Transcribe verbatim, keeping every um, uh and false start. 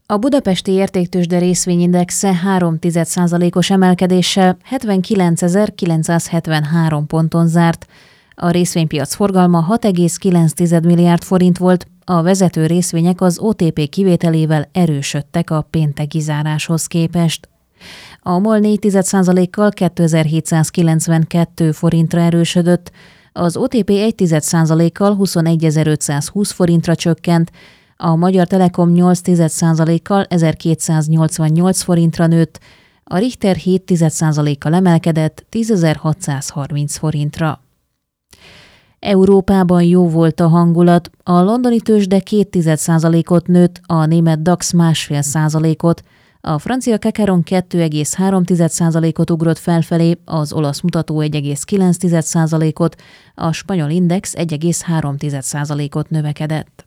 A budapesti értéktőzsde részvényindexe három egész egy százalékos emelkedéssel hetvenkilencezer-kilencszázhetvenhárom ponton zárt. A részvénypiac forgalma hat egész kilenc milliárd forint volt, a vezető részvények az o té pé kivételével erősödtek a pénteki záráshoz képest. A MOL négy egész egy százalékkal kétezer-hétszázkilencvenkettő forintra erősödött, az o té pé egy egész egy százalékkal huszonegyezer-ötszázhúsz forintra csökkent, a Magyar Telekom nyolc egész egy százalékkal ezerkétszáznyolcvannyolc forintra nőtt, a Richter hét egész egy százalékkal emelkedett tízezer-hatszázharminc forintra. Európában jó volt a hangulat, a londoni tőzsde két egész egy százalékot nőtt, a német DAX másfél százalékot, a francia Kakaron kettő egész három százalékot ugrott felfelé, az olasz mutató egy egész kilenc százalékot, a spanyol index egy egész három százalékot növekedett.